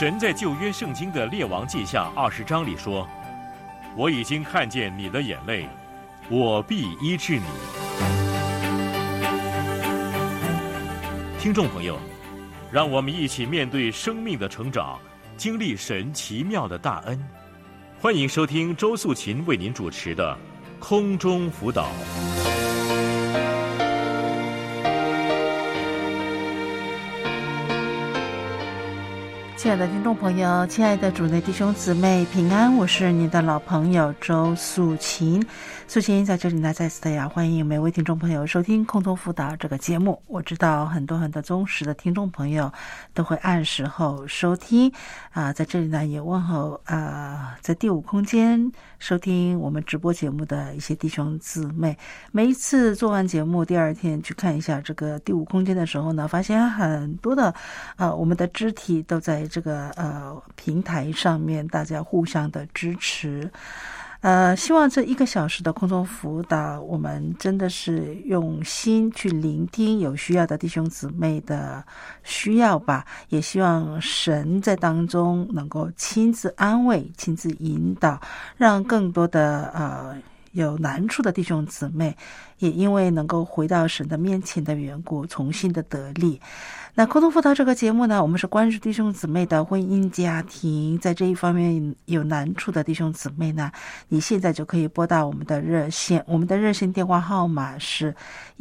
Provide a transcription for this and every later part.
神在旧约圣经的列王记下20章里说：“我已经看见你的眼泪，我必医治你。”听众朋友，让我们一起面对生命的成长，经历神奇妙的大恩。欢迎收听周素琴为您主持的空中辅导。 亲爱的听众朋友，亲爱的主内弟兄姊妹平安，我是你的老朋友周素琴。素琴在这里呢，再次的欢迎每位听众朋友收听空中辅导这个节目。我知道很多忠实的听众朋友都会按时候收听在这里呢也问候在第五空间收听我们直播节目的一些弟兄姊妹。每一次做完节目第二天去看一下这个第五空间的时候呢，发现很多的我们的肢体都在这个平台上面，大家互相的支持。希望这1个小时的空中辅导，我们真的是用心去聆听有需要的弟兄姊妹的需要吧，也希望神在当中能够亲自安慰、亲自引导，让更多的有难处的弟兄姊妹也因为能够回到神的面前的缘故，重新的得力。那空中辅导这个节目呢，我们是关注弟兄姊妹的婚姻家庭，在这一方面有难处的弟兄姊妹呢，你现在就可以拨打我们的热线，我们的热线电话号码是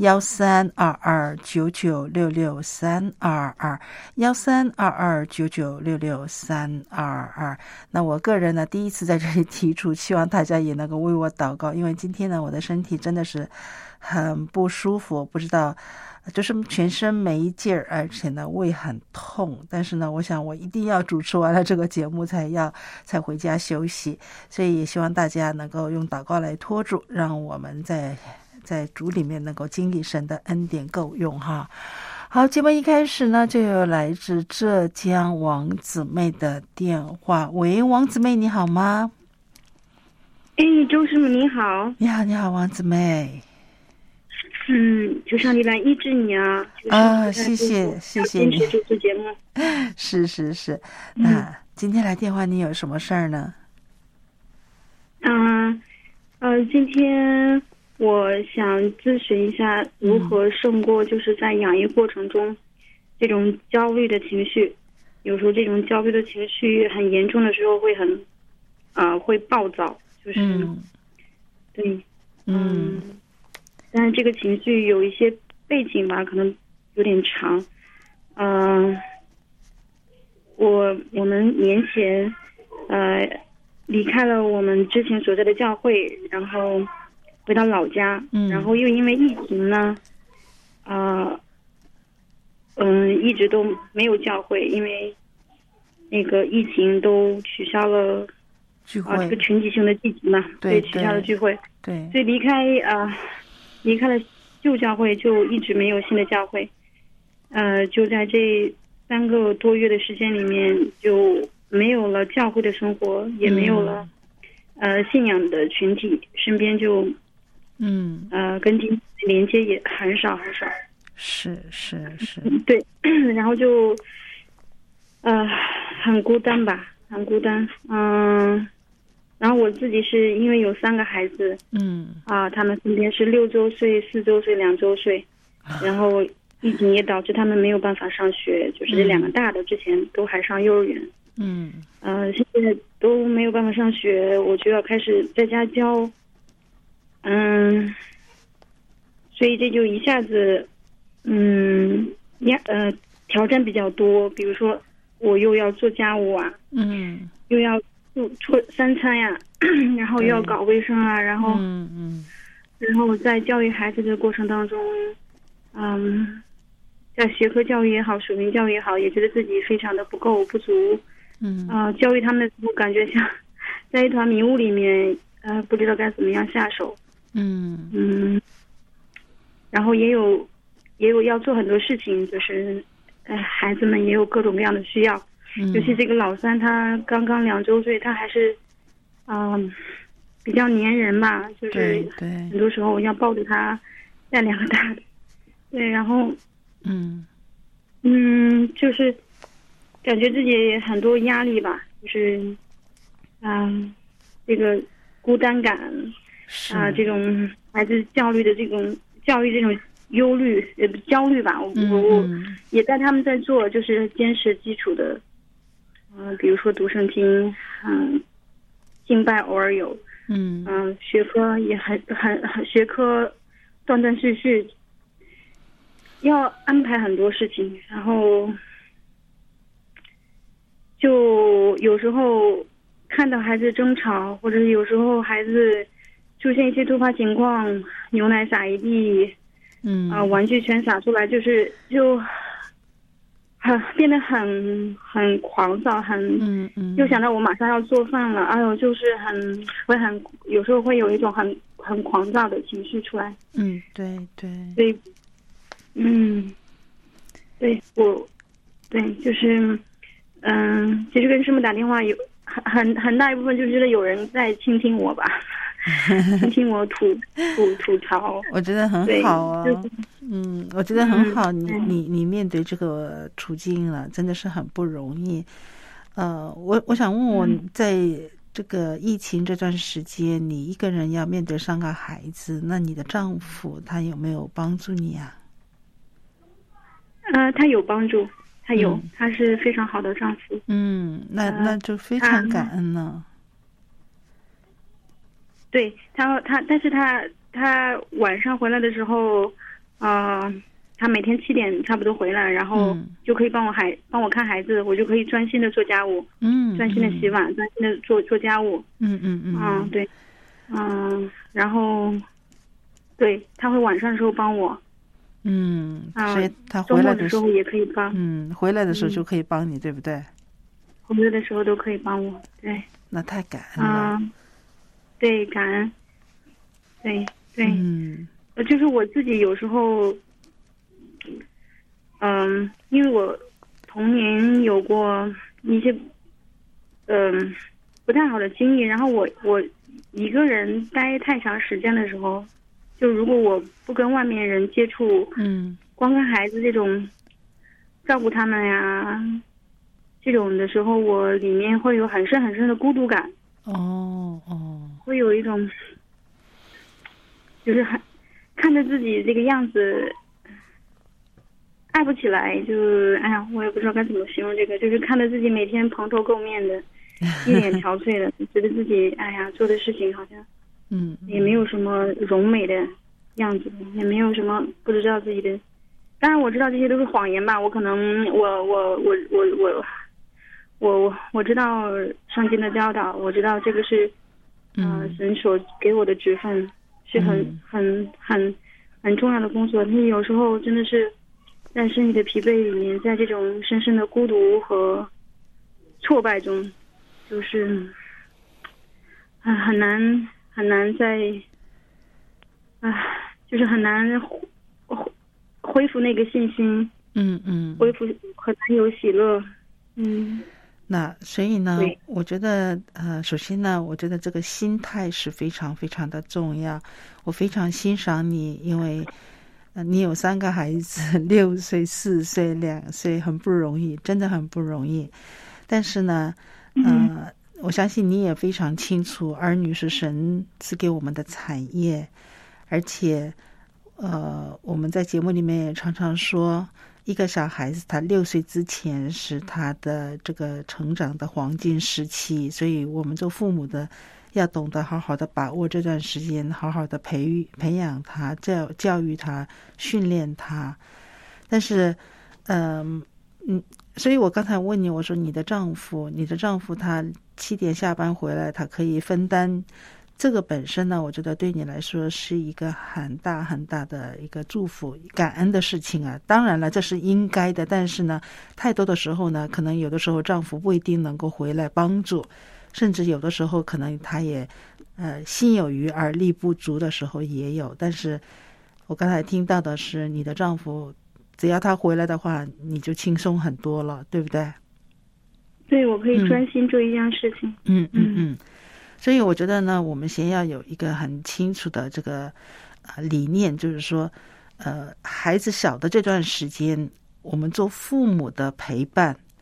1322996322132299663222。那我个人呢，第一次在这里提出，希望大家也能够为我祷告，因为今天呢，我的身体真的是很不舒服，不知道就是全身没劲儿，而且呢胃很痛，但是呢我想我一定要主持完了这个节目才回家休息，所以也希望大家能够用祷告来托住，让我们在主里面能够经历神的恩典够用哈。好，节目一开始呢就有来自浙江王姊妹的电话。喂，王姊妹你好吗？ 周师母你好。 你好王姊妹。 求上帝来医治你啊！ 谢谢你。 做节目。 是。那今天来电话，你有什么事儿呢？ 今天我想咨询一下如何胜过就是在养育过程中这种焦虑的情绪。有时候这种焦虑的情绪很严重的时候会暴躁，就是对，但是这个情绪有一些背景吧，可能有点长。我们年前离开了我们之前所在的教会，然后回到老家，然后又因为疫情呢，一直都没有教会，因为那个疫情都取消了聚会，这个群体性的聚集嘛，对，取消了聚会，对，所以离开了旧教会，就一直没有新的教会。就在这3个多月的时间里面，就没有了教会的生活，也没有了信仰的群体，身边就跟连接也很少。是对，然后就很孤单吧，很孤单。然后我自己是因为有3个孩子，他们分别是6周岁、4周岁、2周岁，然后疫情也导致他们没有办法上学，就是这2个大的之前都还上幼儿园，现在都没有办法上学，我就要开始在家教，所以这就一下子，挑战比较多，比如说我又要做家务啊，又要做3餐呀，然后又要搞卫生啊，然后在教育孩子的过程当中，在学科教育也好，属灵教育也好，也觉得自己非常的不足，教育他们的时候感觉像在一团迷雾里面，不知道该怎么样下手，然后也有要做很多事情，就是孩子们也有各种各样的需要。尤其这个老3，他刚刚2周岁，他还是比较粘人吧，就是很多时候我要抱着他带2个大的，对，然后就是感觉自己很多压力吧，就是这个孤单感这种孩子教育这种忧虑焦虑吧，我也带他们在做，就是坚持基础的，比如说读圣经，敬拜偶尔有，学科也很学科断断续续，要安排很多事情，然后就有时候看到孩子争吵，或者有时候孩子出现一些突发情况，牛奶洒一地，玩具全洒出来，就变得很狂躁，就想到我马上要做饭了，哎呦，就是有时候会有一种很狂躁的情绪出来。 对对。 所以，对，就是，其实跟师母打电话有很大一部分就是觉得有人在倾听我吧。倾听我吐槽， 我觉得很好啊。我觉得很好。你面对这个处境了，真的是很不容易。我想问我，在这个疫情这段时间，你一个人要面对3个孩子，那你的丈夫他有没有帮助你啊？ 他有帮助，他是非常好的丈夫。 那就非常感恩了。 对他，但是他晚上回来的时候，他每天7点差不多回来，然后就可以帮我看孩子，我就可以专心的做家务，专心的洗碗，专心的做家务，对，然后，对，他会晚上的时候帮我， 所以他回来的时候也可以帮， 回来的时候就可以帮你，对不对？ 回来的时候都可以帮我，对， 那太感恩了。 对，感恩，对，就是我自己有时候，因为我童年有过一些，不太好的经历，然后我一个人待太长时间的时候，就如果我不跟外面人接触，光跟孩子这种照顾他们呀，这种的时候，我里面会有很深很深的孤独感。会有一种，就是看着自己这个样子，爱不起来，我也不知道该怎么形容这个，就是看着自己每天蓬头垢面的，一脸憔悴的，觉得自己做的事情好像，也没有什么柔美的样子，也没有什么不知道自己的，当然我知道这些都是谎言吧，我可能我知道上经的教导，我知道这个是神所给我的职分，是很重要的工作。你有时候真的是在身体的疲惫里面，在这种深深的孤独和挫败中，就是很难在就是很难恢复那个信心，恢复很难有喜乐， 那所以呢，我觉得首先呢，我觉得这个心态是非常非常的重要。我非常欣赏你，因为你有3个孩子，6岁、4岁、2岁，很不容易，真的很不容易。但是呢，我相信你也非常清楚，儿女是神赐给我们的产业，而且我们在节目里面也常常说，一个小孩子他6岁之前是他的这个成长的黄金时期，所以我们做父母的要懂得好好的把握这段时间，好好的培养他，教育他，训练他。但是所以我刚才问你，我说你的丈夫他7点下班回来，他可以分担，这个本身呢，我觉得对你来说是一个很大很大的一个祝福、感恩的事情啊。当然了，这是应该的，但是呢，太多的时候呢，可能有的时候丈夫不一定能够回来帮助，甚至有的时候可能他也心有余而力不足的时候也有。但是我刚才听到的是，你的丈夫只要他回来的话，你就轻松很多了，对不对？ 对，我可以专心做一样事情。 所以我觉得呢，我们先要有一个很清楚的这个理念，就是说孩子小的这段时间，我们做父母的陪伴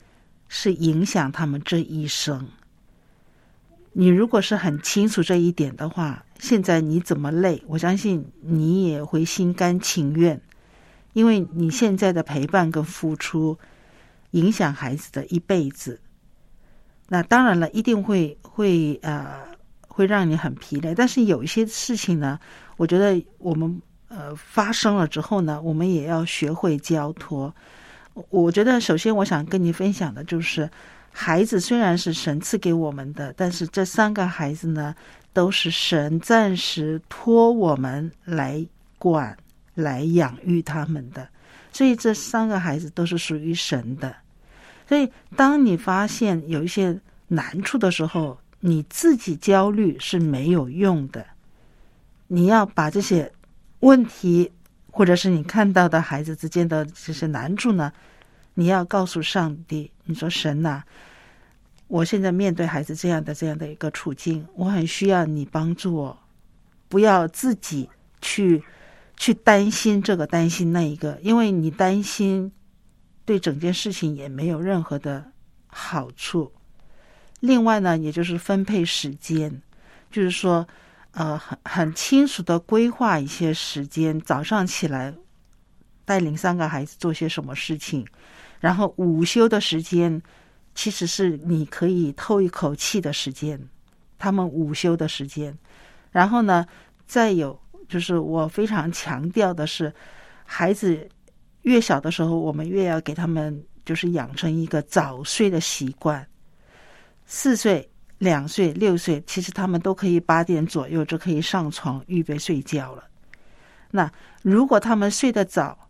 是影响他们这一生。你如果是很清楚这一点的话，现在你怎么累，我相信你也会心甘情愿，因为你现在的陪伴跟付出影响孩子的一辈子。那当然了，一定会让你很疲累，但是有一些事情呢，我觉得我们发生了之后呢，我们也要学会交托。我觉得首先我想跟你分享的就是，孩子虽然是神赐给我们的，但是这3个孩子呢，都是神暂时托我们来管、来养育他们的，所以这3个孩子都是属于神的。所以当你发现有一些难处的时候，你自己焦虑是没有用的，你要把这些问题或者是你看到的孩子之间的这些难处呢，你要告诉上帝，你说神啊，我现在面对孩子这样的一个处境，我很需要你帮助我，不要自己去担心这个担心那一个，因为你担心对整件事情也没有任何的好处。另外呢，也就是分配时间，就是说很清楚的规划一些时间，早上起来带领3个孩子做些什么事情，然后午休的时间其实是你可以透一口气的时间，他们午休的时间。然后呢，再有就是我非常强调的是，孩子越小的时候，我们越要给他们就是养成一个早睡的习惯。4岁、2岁、6岁，其实他们都可以8点左右就可以上床预备睡觉了。那如果他们睡得早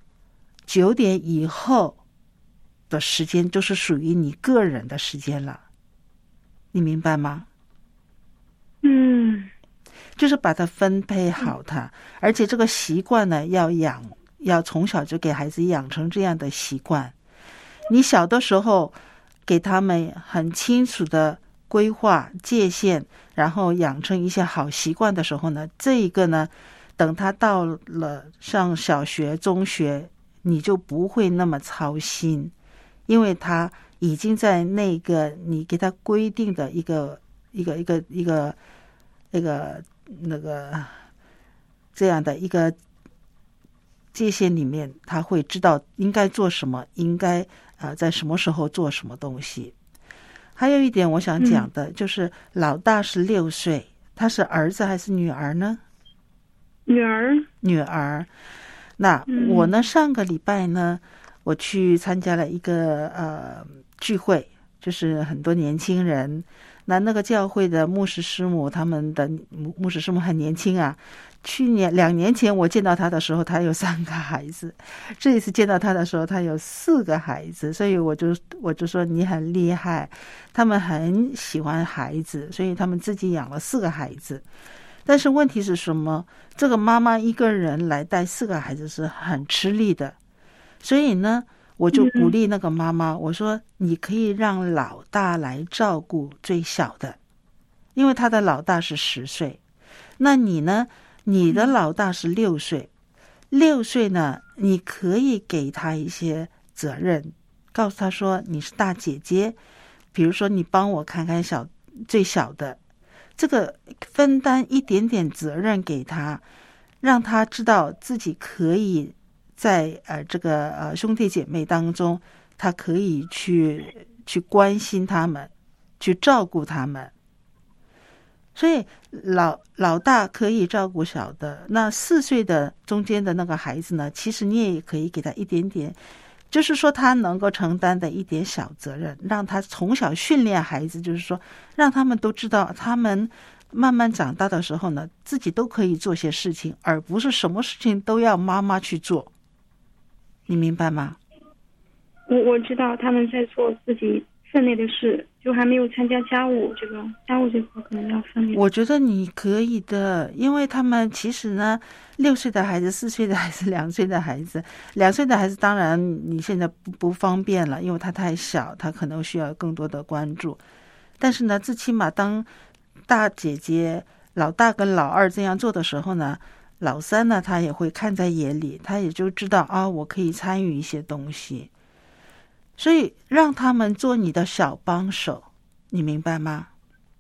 ，9点以后的时间就是属于你个人的时间了，你明白吗？就是把它分配好它，而且这个习惯呢，要从小就给孩子养成这样的习惯。你小的时候给他们很清楚的规划界限，然后养成一些好习惯的时候呢，这一个呢，等他到了上小学、中学，你就不会那么操心，因为他已经在那个你给他规定的一个这样的一个界限里面，他会知道应该做什么，应该在什么时候做什么东西。还有一点我想讲的，就是老大是6岁，他是儿子还是女儿呢？ 女儿。 那我呢，上个礼拜呢，我去参加了一个聚会，就是很多年轻人。那个教会的牧师师母，他们的牧师师母很年轻啊。2年前我见到他的时候，他有3个孩子；这一次见到他的时候，他有4个孩子。所以我就说你很厉害，他们很喜欢孩子，所以他们自己养了4个孩子。但是问题是什么？这个妈妈一个人来带4个孩子是很吃力的，所以呢，我就鼓励那个妈妈，我说你可以让老大来照顾最小的，因为他的老大是10岁。那你呢？你的老大是6岁，6岁呢，你可以给他一些责任，告诉他说你是大姐姐，比如说你帮我看看最小的，这个分担一点点责任给他，让他知道自己可以在这个兄弟姐妹当中，他可以去关心他们，去照顾他们。所以老大可以照顾小的，那4岁的中间的那个孩子呢，其实你也可以给他一点点，就是说他能够承担的一点小责任，让他从小训练孩子，就是说让他们都知道，他们慢慢长大的时候呢，自己都可以做些事情，而不是什么事情都要妈妈去做。你明白吗？ 我知道他们在做自己分内的事，就还没有参加家务这块可能要分内。 我觉得你可以的，因为他们其实呢，6岁的孩子、4岁的孩子、2岁的孩子，2岁的孩子当然你现在不方便了，因为他太小，他可能需要更多的关注。但是呢，最起码当大姐姐、老大跟老二这样做的时候呢，老3呢他也会看在眼里，他也就知道啊，我可以参与一些东西。 所以让他们做你的小帮手，你明白吗？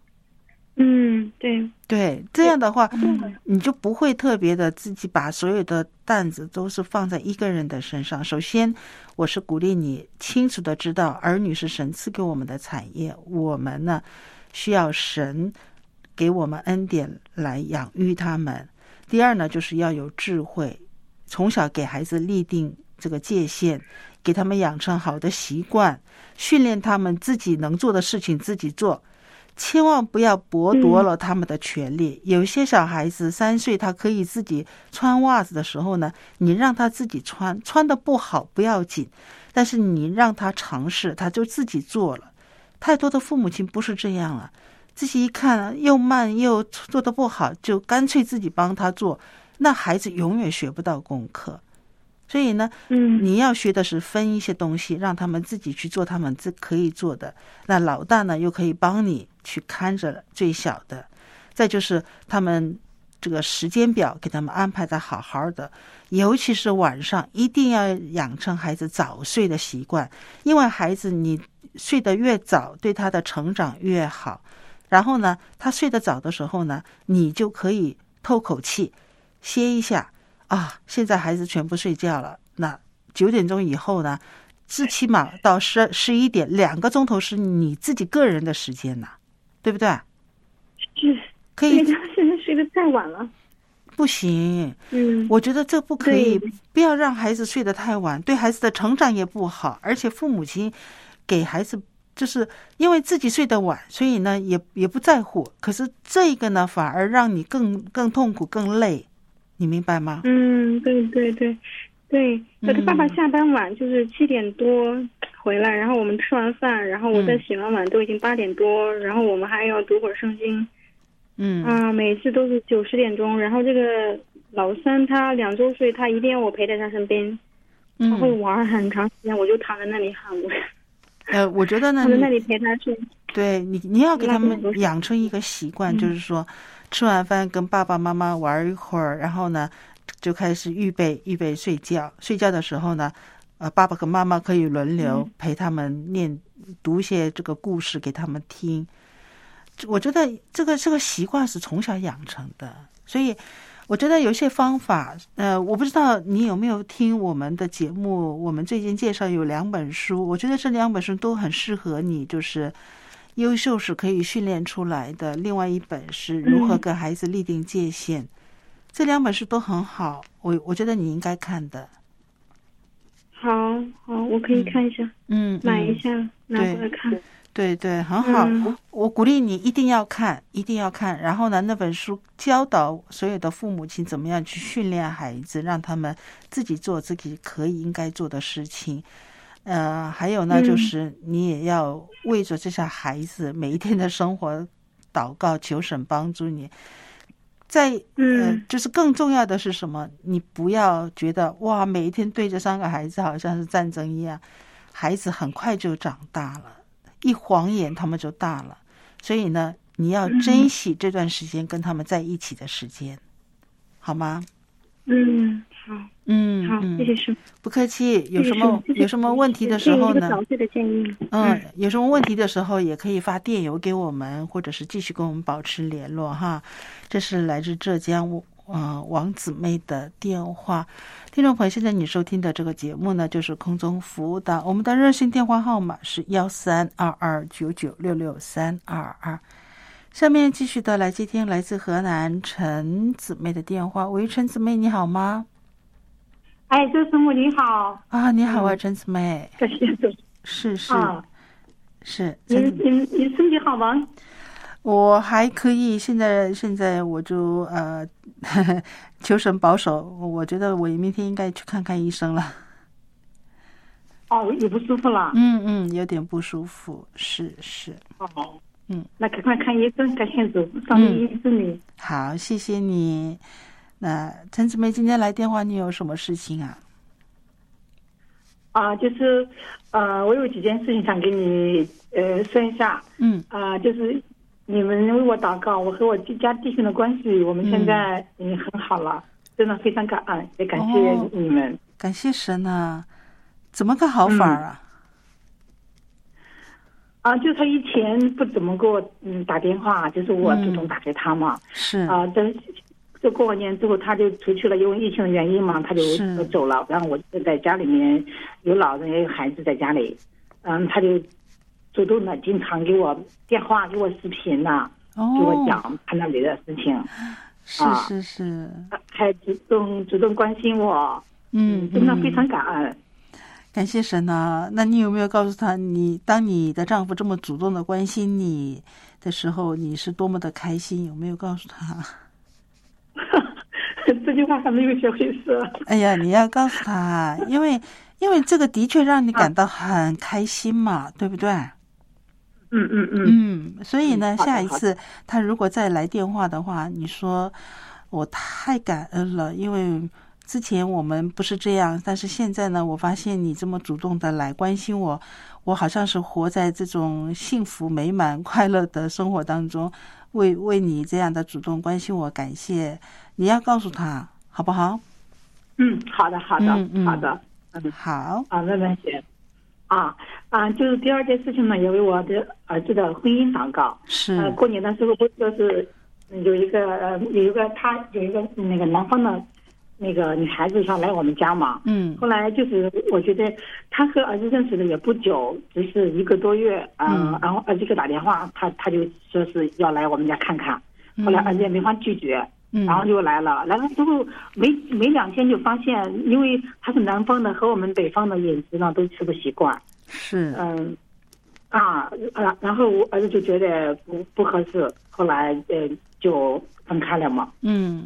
对， 这样的话，你就不会特别的自己把所有的担子都是放在一个人的身上。首先，我是鼓励你清楚的知道，儿女是神赐给我们的产业，我们呢需要神给我们恩典来养育他们。第二呢，就是要有智慧，从小给孩子立定这个界限，给他们养成好的习惯，训练他们自己能做的事情自己做，千万不要剥夺了他们的权利。有些小孩子3岁，他可以自己穿袜子的时候呢，你让他自己穿，穿得不好不要紧，但是你让他尝试，他就自己做了。太多的父母亲不是这样了，自己一看又慢又做得不好，就干脆自己帮他做，那孩子永远学不到功课。所以呢，你要学的是分一些东西，让他们自己去做他们可以做的。那老大呢，又可以帮你去看着最小的。再就是他们这个时间表给他们安排的好好的，尤其是晚上一定要养成孩子早睡的习惯，因为孩子你睡得越早，对他的成长越好。然后呢，他睡得早的时候呢，你就可以透口气，歇一下。现在孩子全部睡觉了，那9点钟以后呢，最起码到11点，2个钟头是你自己个人的时间呐，对不对？ 是， 可以。 现在睡得太晚了， 不行。我觉得这不可以，不要让孩子睡得太晚，对孩子的成长也不好。而且父母亲给孩子，就是因为自己睡得晚，所以呢也不在乎。可是这个呢，反而让你更痛苦、更累。你明白吗？ 对，我的爸爸下班晚，就是7点多回来，然后我们吃完饭，然后我再洗完碗，都已经8点多，然后我们还要读会儿圣经。每次都是9、10点钟，然后这个老三他2周岁，他一定要我陪在他身边，他会玩很长时间，我就躺在那里喊我。 我觉得呢， 躺在那里陪他睡。 对，你要给他们养成一个习惯，就是说吃完饭跟爸爸妈妈玩一会儿，然后呢就开始预备睡觉。睡觉的时候呢，爸爸跟妈妈可以轮流陪他们读一些这个故事给他们听。我觉得这个习惯是从小养成的，所以我觉得有些方法，我不知道你有没有听我们的节目，我们最近介绍有2本书，我觉得这2本书都很适合你，就是优秀是可以训练出来的，另外一本是如何跟孩子立定界限。这2本书都很好，我觉得你应该看的。 好，我可以看一下，买一下拿过来看。 对，很好。我鼓励你一定要看。然后呢，那本书教导所有的父母亲怎么样去训练孩子，让他们自己做自己应该做的事情。还有呢，就是你也要为着这些孩子每一天的生活祷告，求神帮助你。就是更重要的是什么？你不要觉得哇，每一天对着3个孩子好像是战争一样，孩子很快就长大了，一晃眼他们就大了。所以呢，你要珍惜这段时间跟他们在一起的时间，好吗？ 好。好，谢谢师父。 不客气。有什么问题的时候呢？有什么问题的时候也可以发电邮给我们，或者是继续跟我们保持联络哈。这是来自浙江王姊妹的电话。听众朋友，现在你收听的这个节目呢，就是空中服务的，我们的热线电话号码是132299662322。下面继续的来接听来自河南陈姊妹的电话。喂，陈姊妹你好吗？ 周师母你好。 你好啊，陈姊妹。 感谢主。 是。 你身体好吗？ 我还可以，现在我就求神保守，我觉得我明天应该去看看医生了。 有不舒服了？ 有点不舒服，是。 那赶快看医生，感谢主，上帝医治你。 好，谢谢你。那陈姊妹今天来电话，你有什么事情啊？ 就是我有几件事情想给你说一下。就是你们为我祷告，我和我家弟兄的关系，我们现在已经很好了，真的非常感恩，也感谢你们。 感谢神啊！怎么个好法啊？ 就是他以前不怎么给我打电话，就是我主动打给他嘛。 是这过完年之后他就出去了，因为疫情的原因嘛，他就走了。然后我就在家里面，有老人也有孩子在家里，他就主动的经常给我电话，给我视频呐，给我讲他那里的事情。 是， 还主动关心我，真的非常感恩。 感谢神啊！那你有没有告诉他，当你的丈夫这么主动的关心你的时候，你是多么的开心？有没有告诉他？ 这句话还没有学会说。 哎呀，你要告诉他，因为这个的确让你感到很开心嘛，对不对？所以呢，下一次他如果再来电话的话，你说我太感恩了，因为之前我们不是这样，但是现在呢，我发现你这么主动的来关心我，我好像是活在这种幸福美满快乐的生活当中，为你这样的主动关心我感谢。你要告诉他好不好？ 好的好，慢慢学。就是第二件事情呢，也为我的儿子的婚姻祷告。 是过年的时候不就是有一个那个南方的那个女孩子想来我们家嘛。后来就是我觉得他和儿子认识的也不久，只是1个多月。然后儿子给打电话，他就说是要来我们家看看。后来儿子也没法拒绝。然后就来了之后没2天就发现，因为他是南方的，和我们北方的饮食呢都吃不习惯。 是然后我儿子就觉得不合适，后来就分开了嘛。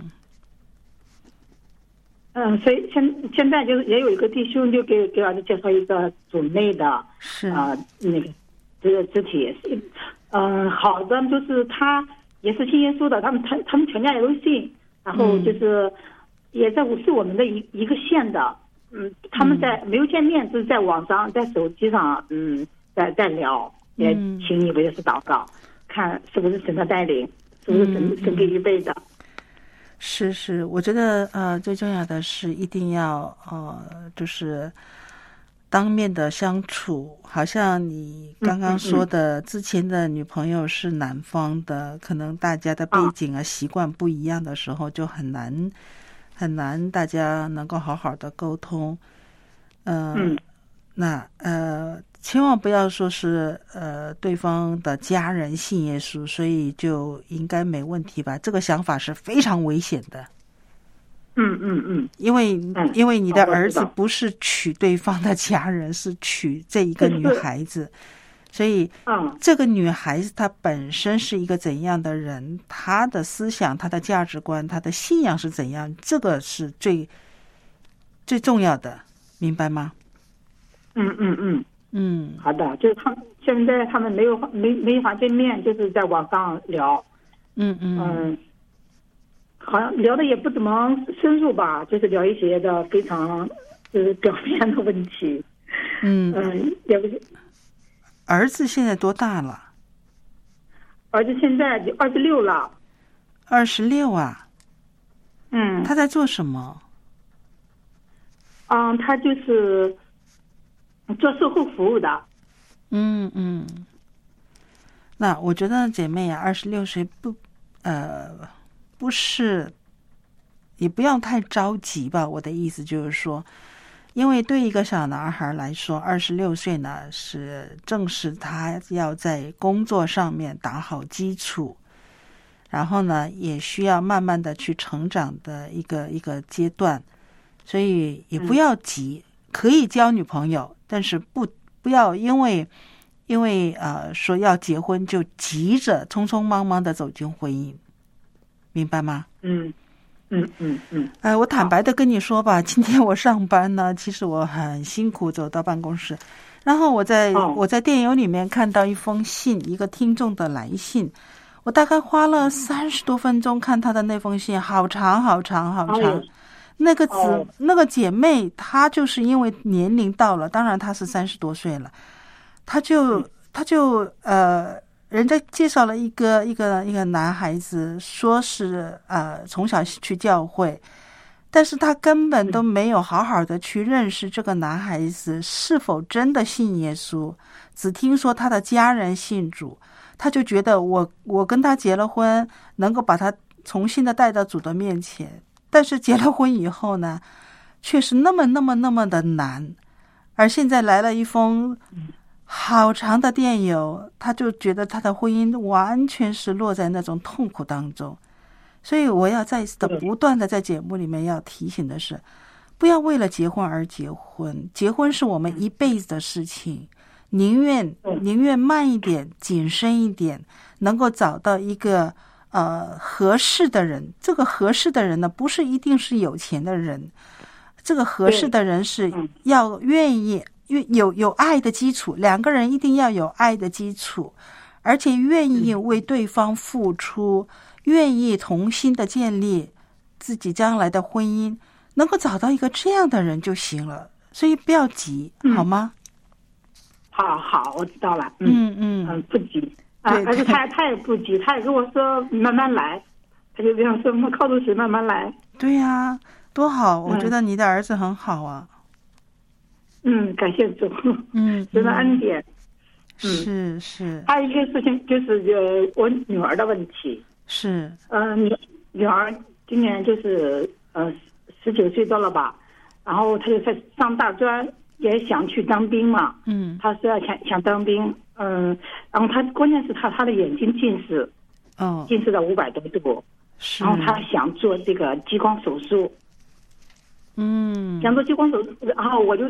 所以现在就是也有一个弟兄就给儿子介绍一个主内的那个这个肢体，好的就是他也是信耶稣的，他们全家也都信，然后就是也在是我们的一个县的。他们在没有见面，就是在网上在手机上在聊，也请你为的是祷告，看是不是神的带领，是不是神给预备的。 是，我觉得最重要的是一定要就是当面的相处。好像你刚刚说的，之前的女朋友是南方的，可能大家的背景习惯不一样的时候，就很难大家能够好好的沟通。那千万不要说是对方的家人信耶稣，所以就应该没问题吧？这个想法是非常危险的。因为你的儿子不是娶对方的家人，是娶这一个女孩子。所以这个女孩子她本身是一个怎样的人，她的思想、她的价值观、她的信仰是怎样，这个是最重要的，明白吗？ 好的，就是现在他们没法见面，就是在网上聊。好像聊的也不怎么深入吧，就是聊一些的非常就是表面的问题。也不是。 儿子现在多大了？ 儿子现在26了。 26啊？他在做什么？ 他就是做售后服务的。 那我觉得姐妹啊，26岁不是，也不要太着急吧。我的意思就是说，因为对一个小男孩来说，26岁呢正是他要在工作上面打好基础，然后呢也需要慢慢的去成长的一个阶段，所以也不要急，可以交女朋友，但是不要因为说要结婚就急着匆匆忙忙的走进婚姻，明白吗？我坦白的跟你说吧，今天我上班呢，其实我很辛苦走到办公室，然后我在电邮里面看到一封信，一个听众的来信，我大概花了30多分钟看他的那封信，好长。那个姐妹她就是因为年龄到了，当然她是30多岁了，她就人家介绍了一个男孩子，说是从小去教会， 但是他根本都没有好好的去认识这个男孩子是否真的信耶稣，只听说他的家人信主，他就觉得我跟他结了婚，能够把他重新的带到主的面前。但是结了婚以后呢，却是那么的难。而现在来了一封好长的电邮，他就觉得他的婚姻完全是落在那种痛苦当中。所以我要再一次的不断的在节目里面要提醒的是，不要为了结婚而结婚，结婚是我们一辈子的事情，宁愿慢一点，谨慎一点，能够找到一个合适的人。这个合适的人呢，不是一定是有钱的人，这个合适的人是要愿意有爱的基础，两个人一定要有爱的基础，而且愿意为对方付出，愿意同心的建立自己将来的婚姻，能够找到一个这样的人就行了。所以不要急，好吗？ 好，我知道了。不急而且他也不急，他也跟我说慢慢来，他就这样说，我们靠着水慢慢来。 对呀，多好！我觉得你的儿子很好啊。 感谢主。真的恩典。 是。 还有一个事情就是我女儿的问题。 是。 女儿今年就是19岁多了吧，然后她就在上大专，也想去当兵嘛。她说想当兵。然后她关键是她的眼睛近视。近视到500多度。然后她想做这个激光手术。想做激光手术，然后我就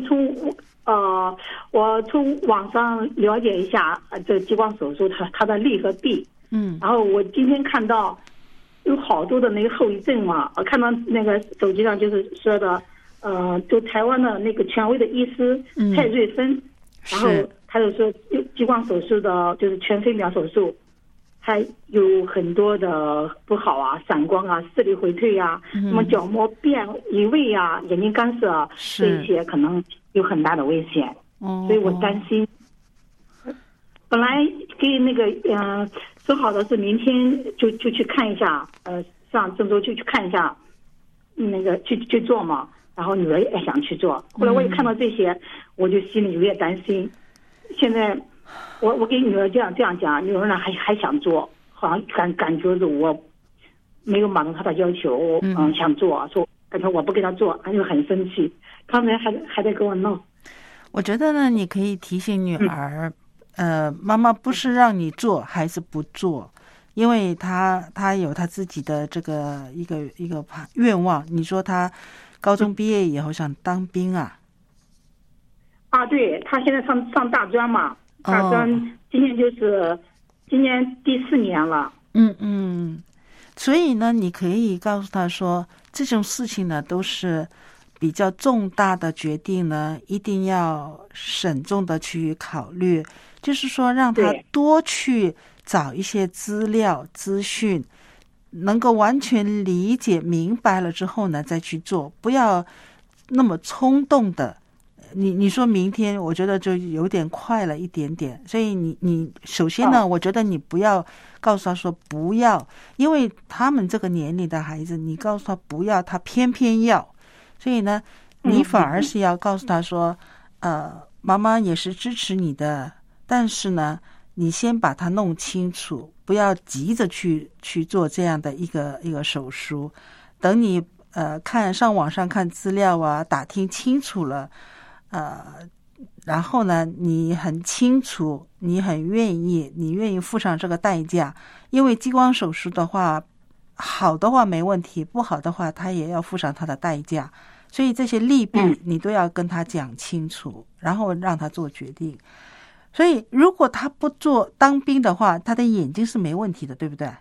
从网上了解一下这激光手术它的利和弊。然后我今天看到有好多的那个后遗症嘛，我看到那个手机上就是说的，就台湾的那个权威的医师蔡瑞芬，然后他就说激光手术的就是全飞秒手术，还有很多的不好啊，散光啊，视力回退啊，什么角膜变移位啊，眼睛干涉啊，这些可能有很大的危险。所以我担心。本来给那个说好的是明天就去看一下，上郑州就去看一下，那个去做嘛。然后女儿也想去做，后来我也看到这些，我就心里有点担心。现在我给女儿这样讲，女儿呢还想做，好像感觉着我没有满足她的要求，想做，说感觉我不给她做，她就很生气，刚才还在跟我闹。 我觉得呢，你可以提醒女儿。妈妈不是让你做还是不做，因为他有他自己的这个一个愿望。你说他高中毕业以后想当兵啊？ 对，他现在上大专嘛，大专今年第4年了。 所以呢，你可以告诉他说，这种事情呢都是比较重大的决定呢，一定要慎重的去考虑。就是说让他多去找一些资料资讯，能够完全理解明白了之后呢再去做，不要那么冲动的。你说明天，我觉得就有点快了一点点。所以你首先呢，我觉得你不要告诉他说不要，因为他们这个年龄的孩子，你告诉他不要，他偏偏要。所以呢，你反而是要告诉他说，妈妈也是支持你的。但是呢，你先把它弄清楚，不要急着去做这样的一个手术。等你上网上看资料啊，打听清楚了，然后呢，你很清楚，你愿意付上这个代价。因为激光手术的话，好的话没问题，不好的话他也要付上他的代价。所以这些利弊你都要跟他讲清楚，然后让他做决定。所以如果他不做当兵的话，他的眼睛是没问题的，对不对？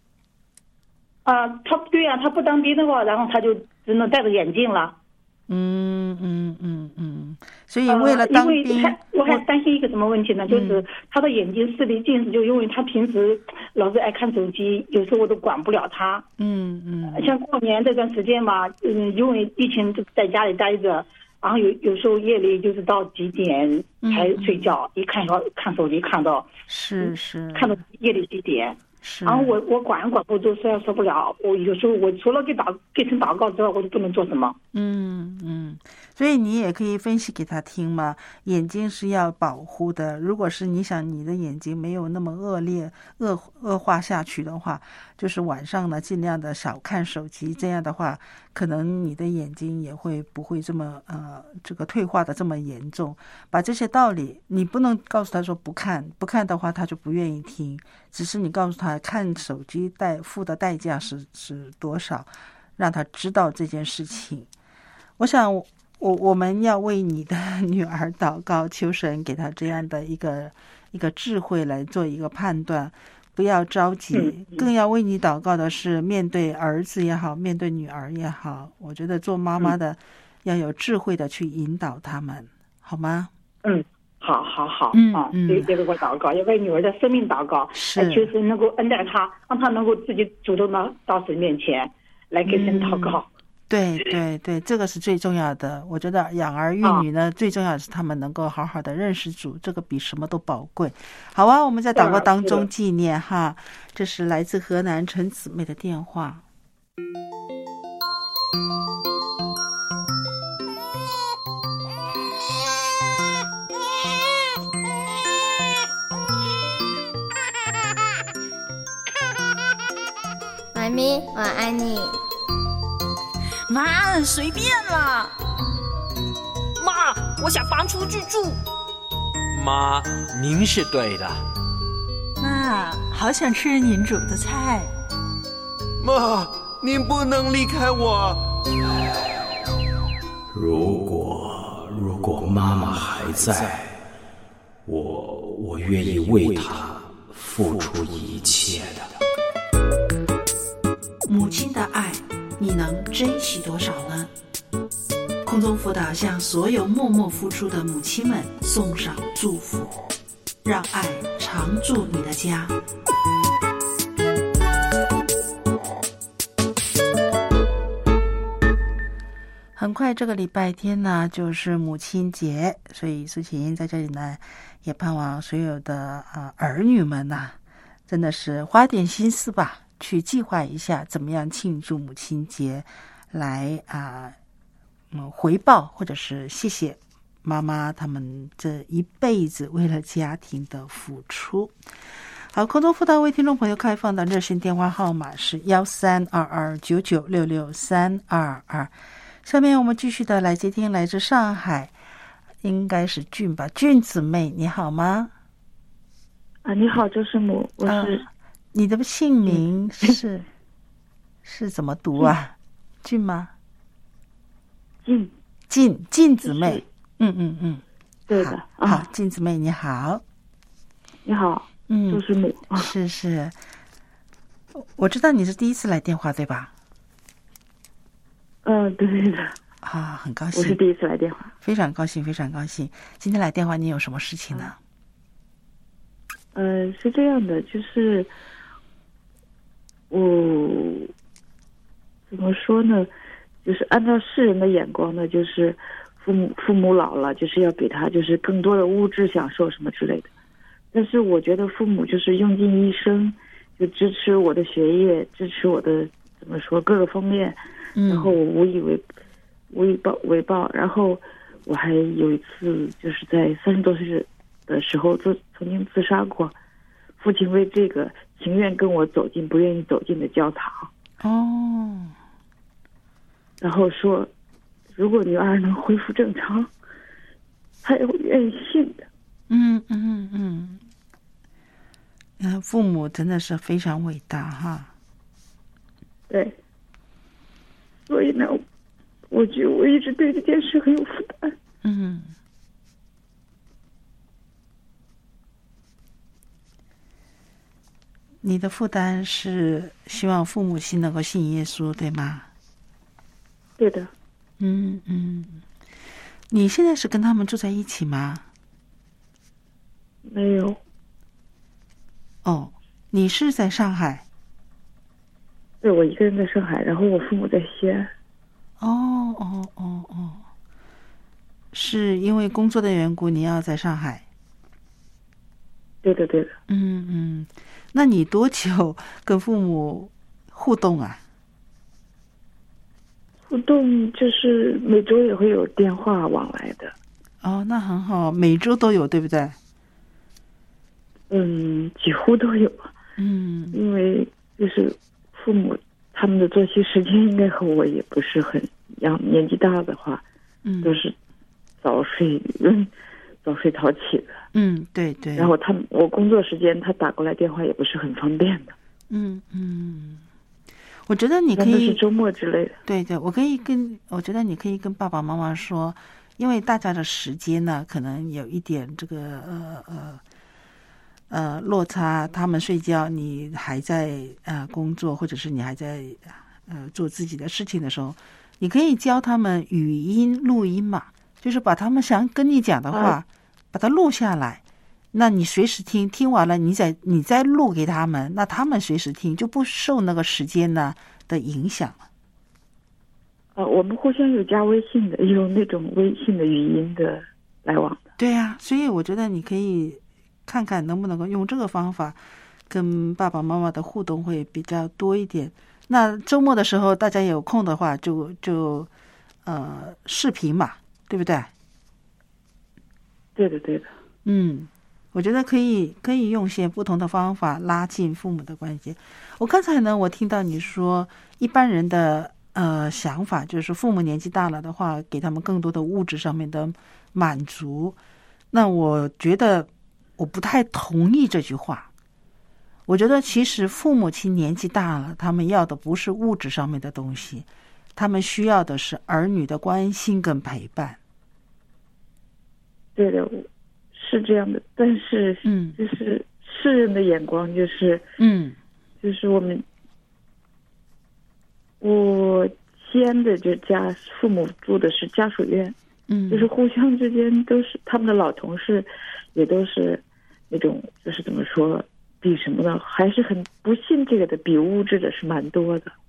对啊，他不当兵的话，然后他就只能戴着眼镜了。 所以为了当兵， 我还担心一个什么问题呢？就是他的眼睛视力近视，就因为他平时老是爱看手机，有时候我都管不了他。像过年这段时间吧，因为疫情在家里待着。然后有时候夜里就是到几点才睡觉，一看手机看到是看到夜里几点， 然后我管不住，实在受不了。我有时候我除了给神祷告之外，我就不能做什么。 所以你也可以分析给他听嘛，眼睛是要保护的。如果是你想你的眼睛没有那么恶化下去的话，就是晚上呢尽量的少看手机，这样的话可能你的眼睛也不会这么这个退化的这么严重。把这些道理你不能告诉他说不看的话他就不愿意听，只是你告诉他看手机付的代价是多少，让他知道这件事情。我想我们要为你的女儿祷告，求神给她这样的一个智慧来做一个判断，不要着急。更要为你祷告的是，面对儿子也好，面对女儿也好，我觉得做妈妈的要有智慧的去引导他们，好吗？ 好，别给我祷告，要为女儿的生命祷告，求神能够恩待她，让她能够自己主动到神面前来给神祷告。 对，这个是最重要的。我觉得养儿育女呢，最重要的是他们能够好好的认识主，这个比什么都宝贵。好啊，我们在祷告当中纪念哈。这是来自河南陈姊妹的电话。 妈咪，我爱你。 妈，随便啦。妈，我想搬出去住。 妈，您是对的。 妈，好想吃您煮的菜。 妈，您不能离开我。 如果妈妈还在，我愿意为她付出一切的。 母亲的爱，你能珍惜多少呢？空中辅导向所有默默付出的母亲们送上祝福，让爱常驻你的家。很快这个礼拜天呢就是母亲节，所以苏琴在这里呢也盼望所有的儿女们呢真的是花点心思吧，去计划一下怎么样庆祝母亲节，来回报或者是谢谢妈妈他们这一辈子为了家庭的付出。好，空中辅导为听众朋友开放的热线电话号码是132299663222。下面我们继续的来接听来自上海，应该是俊吧，俊姊妹，你好吗？ 你好，周师母，我是。 你的姓名是怎么读啊？俊吗？静姊妹。 对的。 好，静姊妹你好。 你好，周师母。 是，我知道你是第一次来电话对吧？ 对的。 很高兴。 我是第一次来电话。 非常高兴。今天来电话你有什么事情呢？ 是这样的，就是我怎么说呢，就是按照世人的眼光呢，就是父母老了就是要给他就是更多的物质享受什么之类的，但是我觉得父母就是用尽一生就支持我的学业，支持我的怎么说各个方面，然后我无以为报。然后我还有一次就是在30多岁的时候曾经自杀过，父亲为这个情愿跟我走进不愿意走进的教堂。然后说如果女儿能恢复正常，他也会愿意信的。 父母真的是非常伟大哈。 对，所以呢我觉得我一直对这件事很有负担。 你的负担是希望父母亲能够信耶稣对吗？ 对的。 你现在是跟他们住在一起吗？ 没有。 你是在上海？ 对，我一个人在上海，然后我父母在西安。 是因为工作的缘故你要在上海？ 对的。 那你多久跟父母互动啊？ 互动就是每周也会有电话往来的。 哦，那很好，每周都有，对不对？ 几乎都有。因为就是父母他们的作息时间应该和我也不是很一样，年纪大的话，都是早睡早起的。 对对。 然后我工作时间他打过来电话也不是很方便的。 我觉得你可以是周末之类的。 对对，我觉得你可以跟爸爸妈妈说，因为大家的时间呢，可能有一点这个落差，他们睡觉，你还在工作，或者是你还在做自己的事情的时候，你可以教他们语音录音嘛，就是把他们想跟你讲的话，把它录下来。那你随时听，听完了你再录给他们，那他们随时听，就不受那个时间呢的影响了。 我们互相有加微信的，有那种微信的语音的来往的。 对呀，所以我觉得你可以看看能不能够用这个方法跟爸爸妈妈的互动会比较多一点。那周末的时候大家有空的话就视频嘛，对不对？ 对的对的。 我觉得可以用些不同的方法拉近父母的关系。我刚才呢，我听到你说一般人的想法就是父母年纪大了的话，给他们更多的物质上面的满足。那我觉得我不太同意这句话。我觉得其实父母亲年纪大了，他们要的不是物质上面的东西，他们需要的是儿女的关心跟陪伴。 对的，是这样的，但是就是世人的眼光就是就是我西安的就父母住的是家属院，就是互相之间都是他们的老同事，也都是那种就是怎么说，比什么呢，还是很不信这个的，比物质的是蛮多的。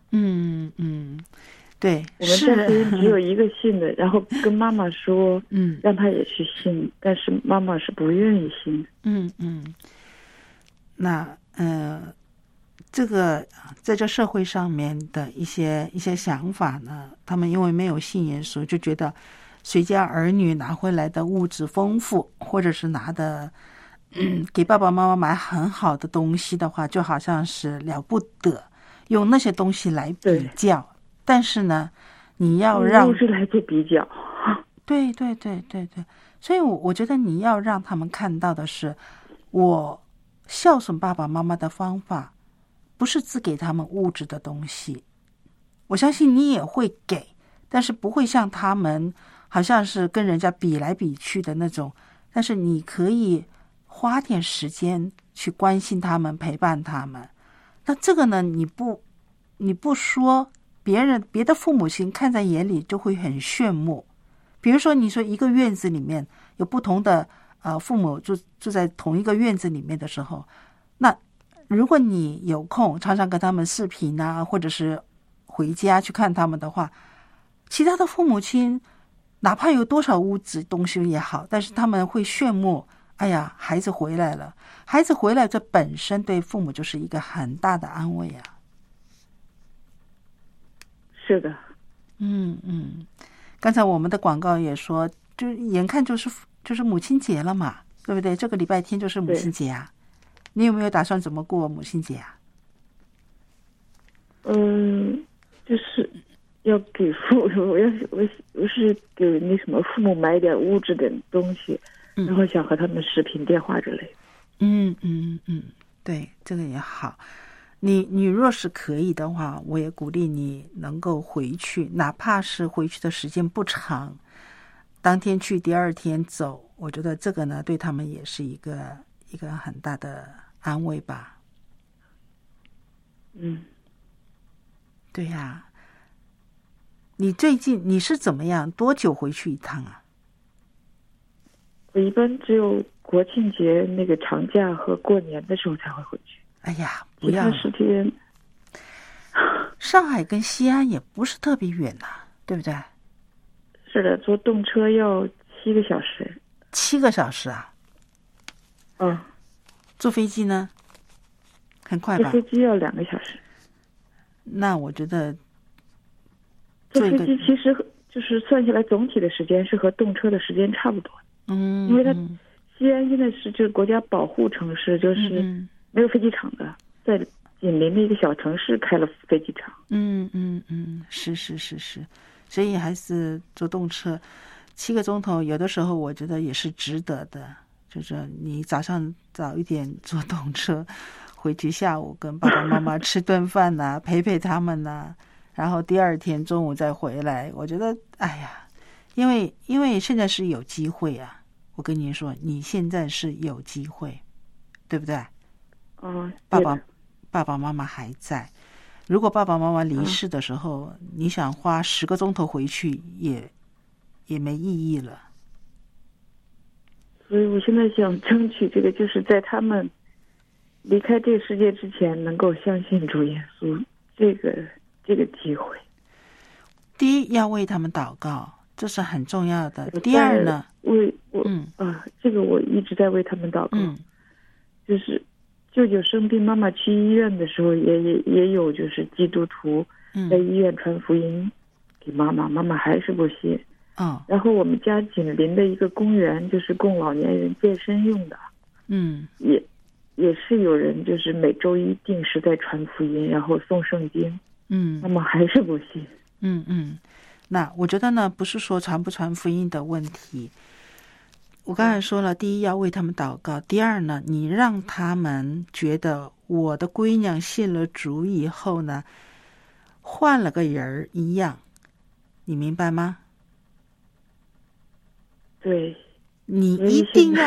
对， 我们家族只有一个信的，然后跟妈妈说，让她也去信，但是妈妈是不愿意信的。 那这个在这社会上面的一些想法呢，他们因为没有信耶稣，就觉得谁家儿女拿回来的物质丰富，或者是拿的给爸爸妈妈买很好的东西的话，就好像是了不得，用那些东西来比较。但是呢，你要让物质来做比较。 对，所以我觉得你要让他们看到的是，我孝顺爸爸妈妈的方法不是只给他们物质的东西，我相信你也会给，但是不会像他们好像是跟人家比来比去的那种，但是你可以花点时间去关心他们，陪伴他们。那这个呢，你不说，别的父母亲看在眼里就会很炫目。比如说你说一个院子里面有不同的父母住在同一个院子里面的时候，那如果你有空常常跟他们视频啊，或者是回家去看他们的话，其他的父母亲哪怕有多少物质东西也好，但是他们会炫目，哎呀，孩子回来了，孩子回来这本身对父母就是一个很大的安慰啊。 是的。 刚才我们的广告也说，就眼看就是母亲节了嘛，对不对？这个礼拜天就是母亲节啊，你有没有打算怎么过母亲节啊？ 就是要给我是给那什么父母买点物质的东西，然后想和他们视频电话之类的。 对，这个也好。你若是可以的话，我也鼓励你能够回去，哪怕是回去的时间不长，当天去第二天走，我觉得这个呢对他们也是一个很大的安慰吧。对呀。你最近你是怎么样，多久回去一趟啊？ 我一般只有国庆节那个长假和过年的时候才会回去。 哎呀，不要了， 其他时间上海跟西安也不是特别远呐，对不对？ 是的，坐动车要7个小时。 7个小时啊？坐飞机呢？ 很快吧？ 坐飞机要2个小时。 那我觉得坐飞机其实就是算下来总体的时间是和动车的时间差不多。因为它西安现在是就是国家保护城市，就是没有飞机场的，在紧邻的一个小城市开了飞机场。 是，所以还是坐动车7个钟头，有的时候我觉得也是值得的。就是你早上早一点坐动车回去，下午跟爸爸妈妈吃顿饭呐，陪陪他们呐，然后第二天中午再回来。我觉得，哎呀，因为现在是有机会啊，我跟您说，你现在是有机会，对不对？爸爸妈妈还在。如果爸爸妈妈离世的时候，你想花10个钟头回去，也没意义了。 所以我现在想争取这个，就是在他们离开这个世界之前，能够相信主耶稣这个机会。 第一，要为他们祷告，这是很重要的。第二呢， 这个我一直在为他们祷告。就是舅舅生病，妈妈去医院的时候，也有就是基督徒在医院传福音给妈妈，妈妈还是不信。然后我们家紧邻的一个公园，就是供老年人健身用的。也是有人就是每周一定时在传福音，然后诵圣经。妈妈还是不信。 那我觉得呢，不是说传不传福音的问题。我刚才说了，第一要为他们祷告，第二呢，你让他们觉得我的闺娘信了主以后呢，换了个人一样，你明白吗？ 对， 你一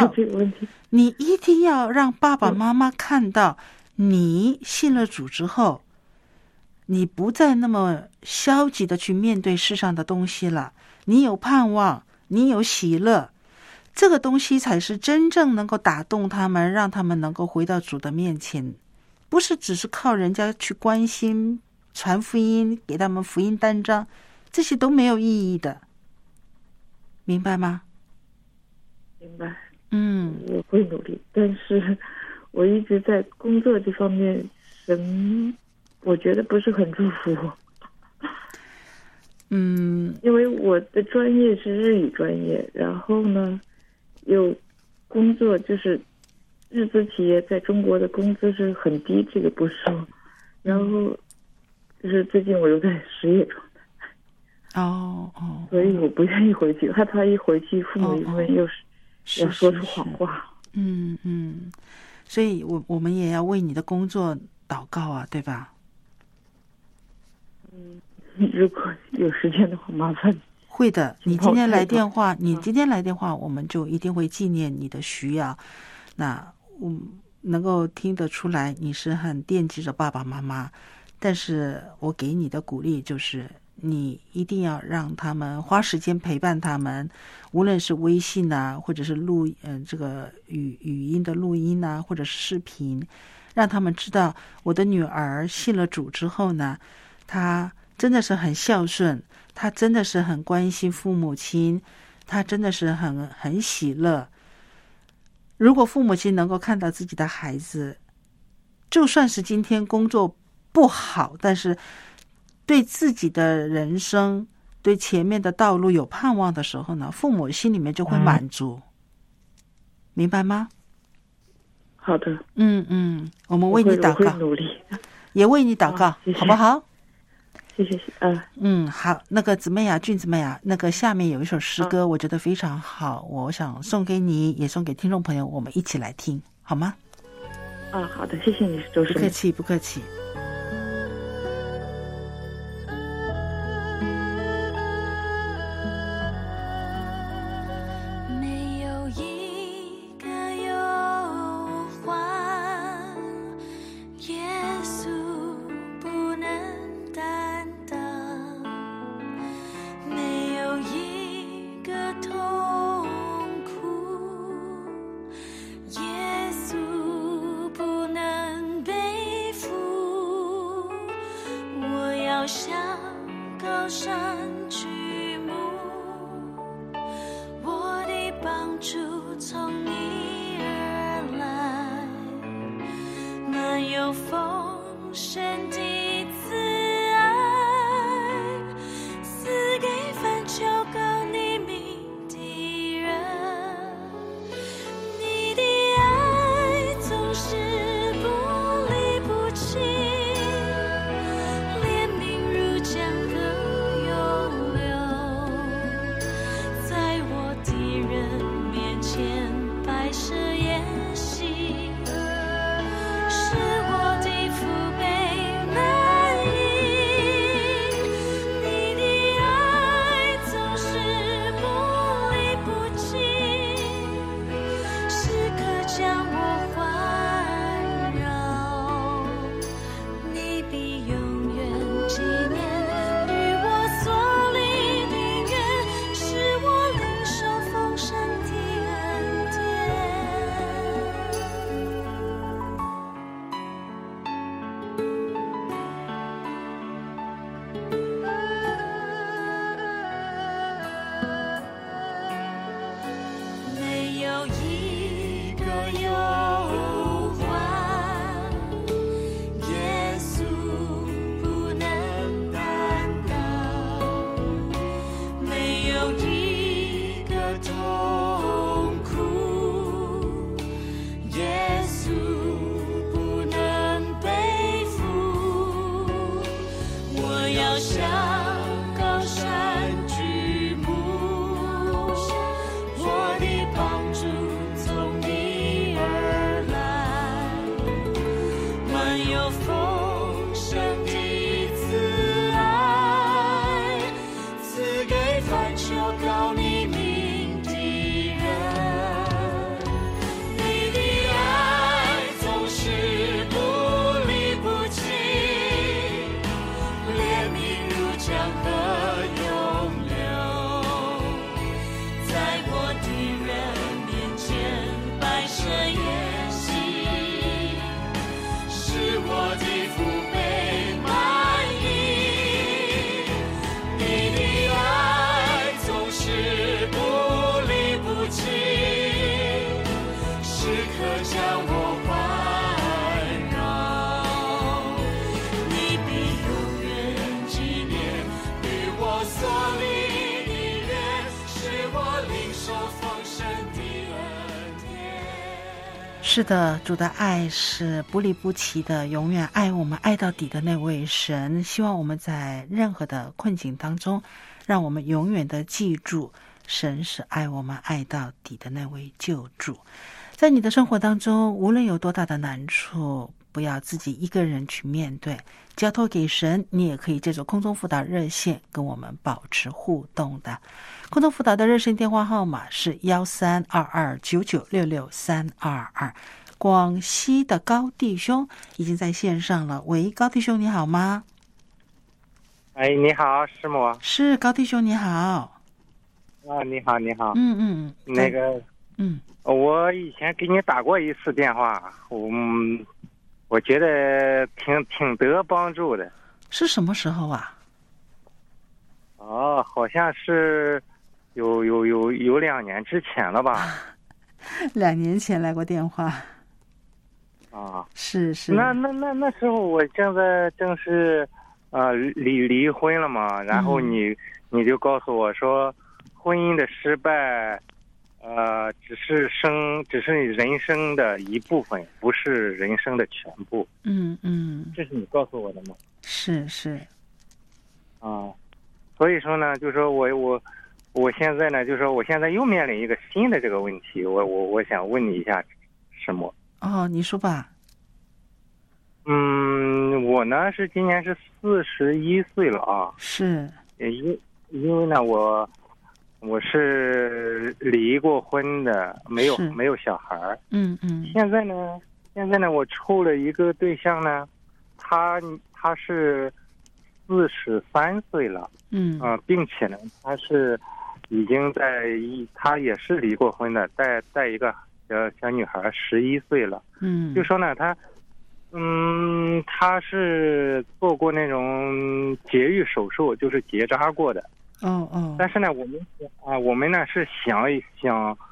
定要让爸爸妈妈看到，你信了主之后，你不再那么消极的去面对世上的东西了，你有盼望，你有喜乐，这个东西才是真正能够打动他们，让他们能够回到主的面前，不是只是靠人家去关心传福音，给他们福音单张，这些都没有意义的，明白吗？ 明白。我会努力，但是我一直在工作这方面，我觉得不是很祝福我。因为我的专业是日语专业，然后呢，有工作就是日资企业在中国的工资是很低，这个不说。然后就是最近我又在失业状态。所以我不愿意回去，害怕一回去父母因为又是要说出谎话。 所以我们也要为你的工作祷告啊，对吧？ 如果有时间的话，麻烦会的。你今天来电话，我们就一定会纪念你的需要。那我能够听得出来，你是很惦记着爸爸妈妈，但是我给你的鼓励就是，你一定要让他们花时间陪伴他们，无论是微信啊，或者是这个语音的录音啊，或者是视频，让他们知道我的女儿信了主之后呢，她真的是很孝顺，她真的是很关心父母亲，她真的是很喜乐。如果父母亲能够看到自己的孩子，就算是今天工作不好，但是对自己的人生，对前面的道路有盼望的时候呢，父母心里面就会满足。明白吗？ 好的。 我们为你祷告， 我会努力， 也为你祷告，好不好？ 谢谢。 好，那个俊姊妹啊，那个下面有一首诗歌，我觉得非常好，我想送给你，也送给听众朋友，我们一起来听，好吗？ 好的，谢谢你，周师妹。 不客气。 有有丰盛的慈爱，赐给凡求告你名的人。你的爱总是不离不弃，怜悯如江河涌流，在我敌人面前摆设筵席，使我的父辈满意。你的爱总是不离不弃，时刻将我环绕。你必永远纪念与我所立的约，使我领受丰盛的恩典。没有一个忧患，耶稣不能担当；没有一个痛苦，耶稣不能背负。我要向高山举目，我的帮助从你而来，满有丰盛的慈爱，赐给凡求告你名的人。你的爱总是不离不弃，怜悯如江河涌流，在我敌人面前摆设筵席，使我的父辈满意。你的爱总是不离不弃，时刻将我环绕。你必永远纪念与我所立的约，使我领受丰盛的恩典。 是的，主的爱是不离不弃的，永远爱我们爱到底的那位神。希望我们在任何的困境当中，让我们永远的记住，神是爱我们爱到底的那位救主。在你的生活当中，无论有多大的难处，不要自己一个人去面对，交托给神。你也可以借助空中辅导热线跟我们保持互动的。空中辅导的热线电话号码是1322996632。广西的高弟兄已经在线上了，喂，高弟兄你好吗？ 哎，你好，师母。 是高弟兄你好。 啊，你好，你好。 那个，我以前给你打过一次电话，我觉得挺得帮助的。 是什么时候啊？ 哦，好像是有2年之前了吧 ？2年前来过电话。 啊， 是。 那时候我正是离婚了嘛，然后你就告诉我说，婚姻的失败，只是人生的一部分，不是人生的全部。这是你告诉我的吗？ 是。 啊，所以说呢，就是说我现在呢，就是说我现在又面临一个新的这个问题，我想问你一下，什么？ 哦，你说吧。 我呢是今年是41岁了啊。 是。 因为呢，我是离过婚的，没有小孩。现在呢，我处了一个对象呢，他是43岁了。并且呢，他是已经他也是离过婚的，带一个小女孩11岁了。就说呢，他是做过那种节育手术，就是结扎过的。但是呢，我们呢是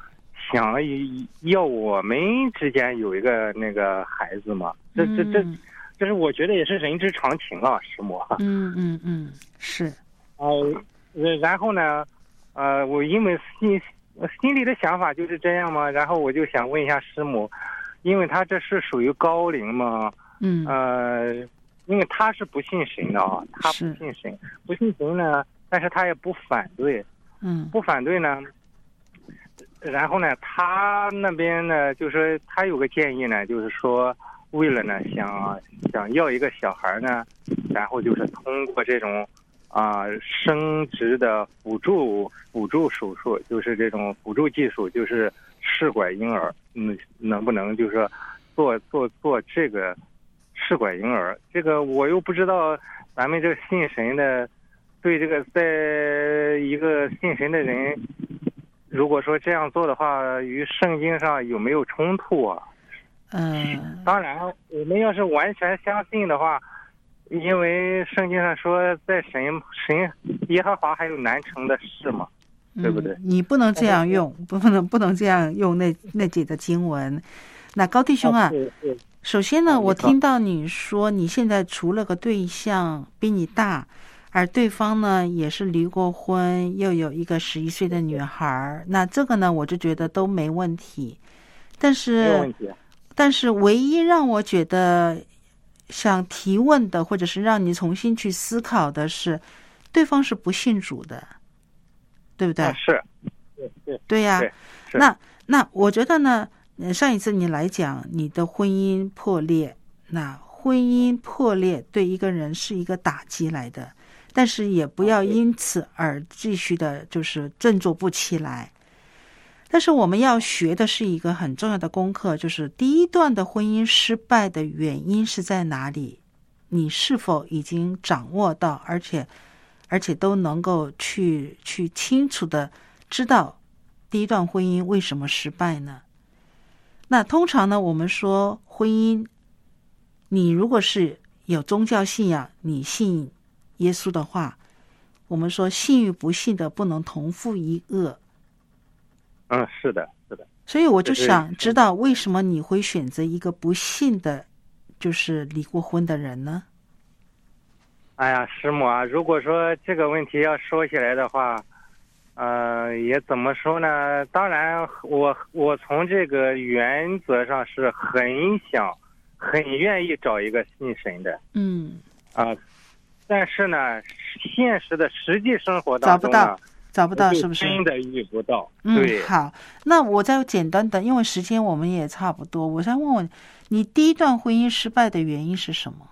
想要我们之间有一个那个孩子嘛，这是我觉得也是人之常情啊，师母。 是。 然后呢，我因为心里的想法就是这样嘛，然后我就想问一下师母，因为他这是属于高龄嘛，因为他是不信神的啊，他不信神呢，但是他也不反对，不反对呢。然后呢，他那边呢，就是他有个建议呢，就是说，为了呢想要一个小孩呢，然后就是通过这种生殖的辅助手术，就是这种辅助技术，就是试管婴儿，能不能就是做这个试管婴儿？这个我又不知道，咱们这个信神的，对这个在一个信神的人。如果说这样做的话，与圣经上有没有冲突啊？当然，我们要是完全相信的话，因为圣经上说，在神耶和华还有难成的事嘛，对不对？ 你不能这样用，不能这样用那节的经文。那高弟兄啊，首先呢，我听到你说你现在除了个对象比你大。而对方呢也是离过婚，又有一个11岁的女孩，那这个呢我就觉得都没问题。但是唯一让我觉得想提问的，或者是让你重新去思考的是，对方是不信主的，对不对？ 是， 对呀。那我觉得呢，上一次你来讲你的婚姻破裂，那婚姻破裂对一个人是一个打击来的。但是也不要因此而继续的就是振作不起来。但是我们要学的是一个很重要的功课，就是第一段的婚姻失败的原因是在哪里，你是否已经掌握到，而且都能够去清楚的知道第一段婚姻为什么失败呢？那通常呢，我们说婚姻，你如果是有宗教信仰，你信耶稣的话，我们说信与不信的不能同负一轭。 是的。 所以我就想知道，为什么你会选择一个不信的，就是离过婚的人呢？ 哎呀，师母啊，如果说这个问题要说起来的话，也怎么说呢？当然，我从这个原则上是很愿意找一个信神的。但是呢，现实的实际生活当中呢， 找不到，是不是？ 真的遇不到。对。 好，那我再简单的，因为时间我们也差不多，我想问问你，第一段婚姻失败的原因是什么？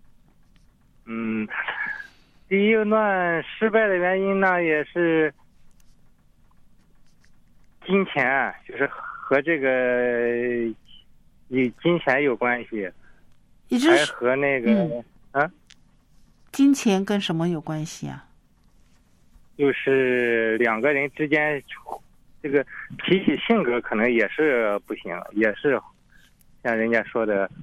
第一段失败的原因呢，也是金钱，就是和这个与金钱有关系，还和那个金钱跟什么有关系啊？ 就是两个人之间，这个脾气性格可能也是不行，也是像人家说的，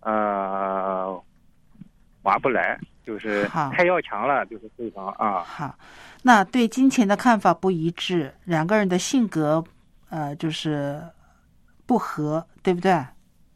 划不来，就是太要强了，就是对方啊。 好，那对金钱的看法不一致，两个人的性格就是不合，对不对？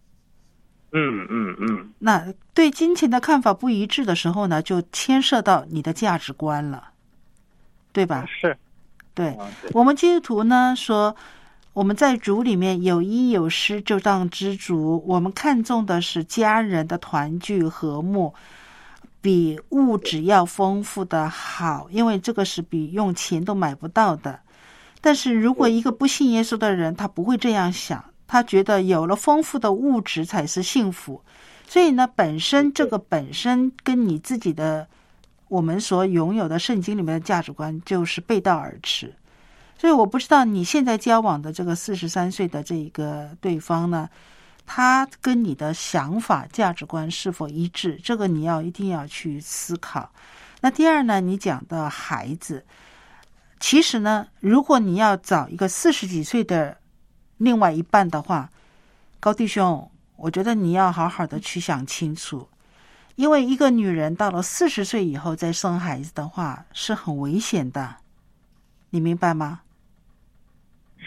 那对金钱的看法不一致的时候呢，就牵涉到你的价值观了，对吧？ 是。 对。我们基督徒呢说，我们在主里面有衣有食就当知足，我们看重的是家人的团聚和睦，比物质要丰富的好，因为这个是比用钱都买不到的。但是如果一个不信耶稣的人，他不会这样想，他觉得有了丰富的物质才是幸福。所以呢，这个本身跟你自己的我们所拥有的圣经里面的价值观就是背道而驰。所以我不知道你现在交往的这个43岁的这个对方呢，他跟你的想法价值观是否一致，这个你一定要去思考。那第二呢，你讲的孩子，其实呢，如果你要找一个40几岁的另外一半的话，高弟兄，我觉得你要好好的去想清楚，因为一个女人到了40岁以后再生孩子的话是很危险的，你明白吗？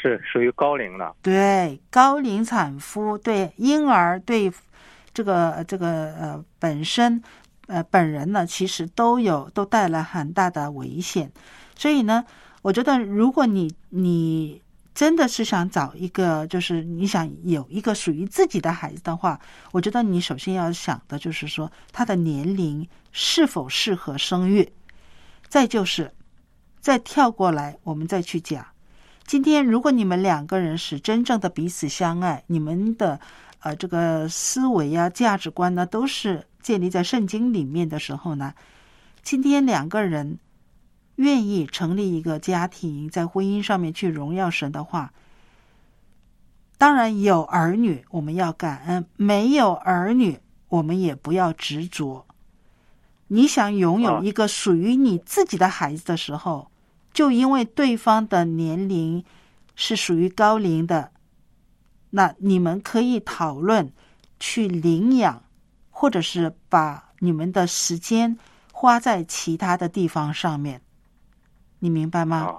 是属于高龄了。 对，高龄产妇，对婴儿，对这个本身本人呢，其实都带来很大的危险。所以呢，我觉得如果你真的是想找一个，就是你想有一个属于自己的孩子的话，我觉得你首先要想的就是说他的年龄是否适合生育。再就是再跳过来，我们再去讲，今天如果你们两个人是真正的彼此相爱，你们的这个思维啊价值观呢都是建立在圣经里面的时候呢，今天两个人愿意成立一个家庭，在婚姻上面去荣耀神的话，当然有儿女我们要感恩，没有儿女我们也不要执着。你想拥有一个属于你自己的孩子的时候，就因为对方的年龄是属于高龄的，那你们可以讨论去领养，或者是把你们的时间花在其他的地方上面，你明白吗？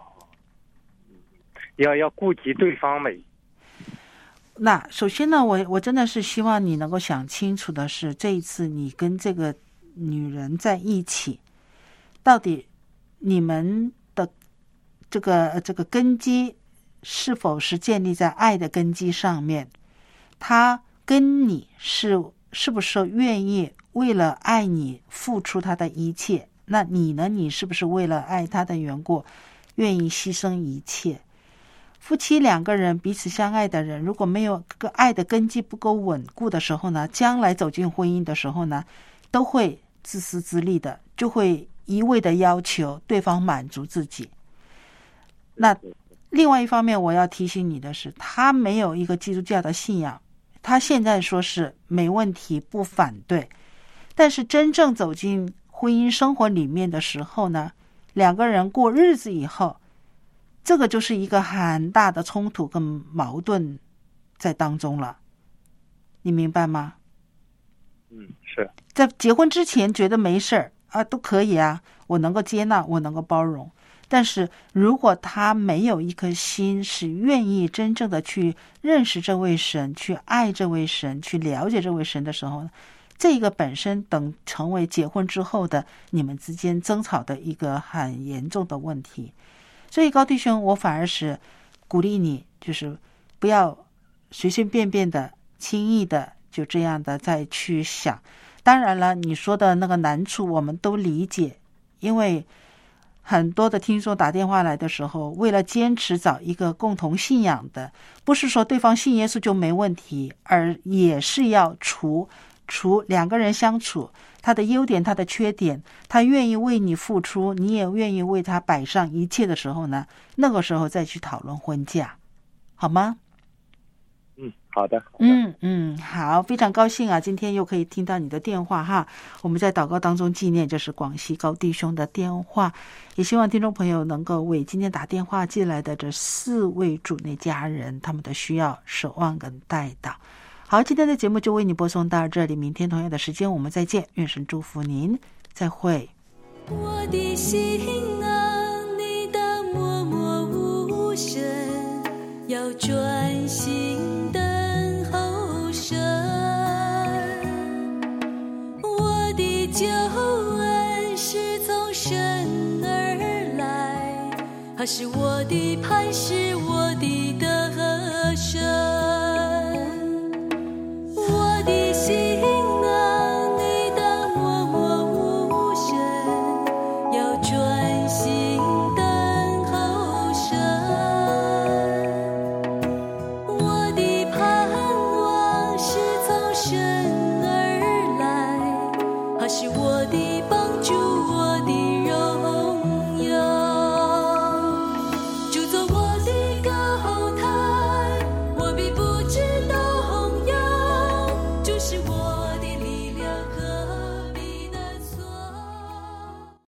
要顾及对方美。 那首先呢，我真的是希望你能够想清楚的是，这一次你跟这个女人在一起，到底你们的这个根基是否是建立在爱的根基上面？他跟你是不是愿意为了爱你付出他的一切？那你呢？你是不是为了爱他的缘故愿意牺牲一切？夫妻两个人彼此相爱的人，如果没有个爱的根基不够稳固的时候呢，将来走进婚姻的时候呢，都会自私自利的，就会一味的要求对方满足自己。那另外一方面我要提醒你的是，他没有一个基督教的信仰，他现在说是没问题，不反对，但是真正走进婚姻生活里面的时候呢，两个人过日子以后，这个就是一个很大的冲突跟矛盾在当中了，你明白吗？ 是在结婚之前觉得没事啊，都可以啊，我能够接纳，我能够包容。但是如果他没有一颗心是愿意真正的去认识这位神，去爱这位神，去了解这位神的时候，这个本身等成为结婚之后的你们之间争吵的一个很严重的问题。所以高弟兄，我反而是鼓励你，就是不要随随便便的轻易的就这样的再去想。当然了，你说的那个难处我们都理解，因为很多的听众打电话来的时候，为了坚持找一个共同信仰的，不是说对方信耶稣就没问题，而也是要除两个人相处，他的优点他的缺点，他愿意为你付出，你也愿意为他摆上一切的时候呢，那个时候再去讨论婚嫁，好吗？ 好的。 好，非常高兴啊，今天又可以听到你的电话哈。我们在祷告当中纪念，这是广西高弟兄的电话，也希望听众朋友能够为今天打电话进来的这4位主内家人他们的需要守望跟代祷。好，今天的节目就为你播送到这里，明天同样的时间我们再见，愿神祝福您，再会。 我的心啊，你的默默无声，要专心等候神。我的救恩是从神而来，他是我的磐石，我的